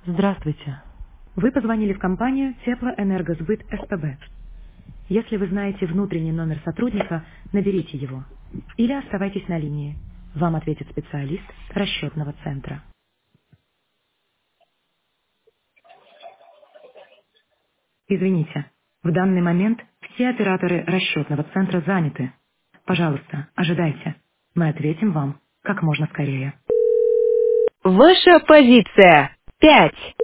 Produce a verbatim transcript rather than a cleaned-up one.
Здравствуйте. Вы позвонили в компанию Теплоэнергосбыт СПБ. Если вы знаете внутренний номер сотрудника, наберите его. Или оставайтесь на линии. Вам ответит специалист расчетного центра. Извините, в данный момент все операторы расчетного центра заняты. Пожалуйста, ожидайте. Мы ответим вам как можно скорее. Ваша позиция. Пять.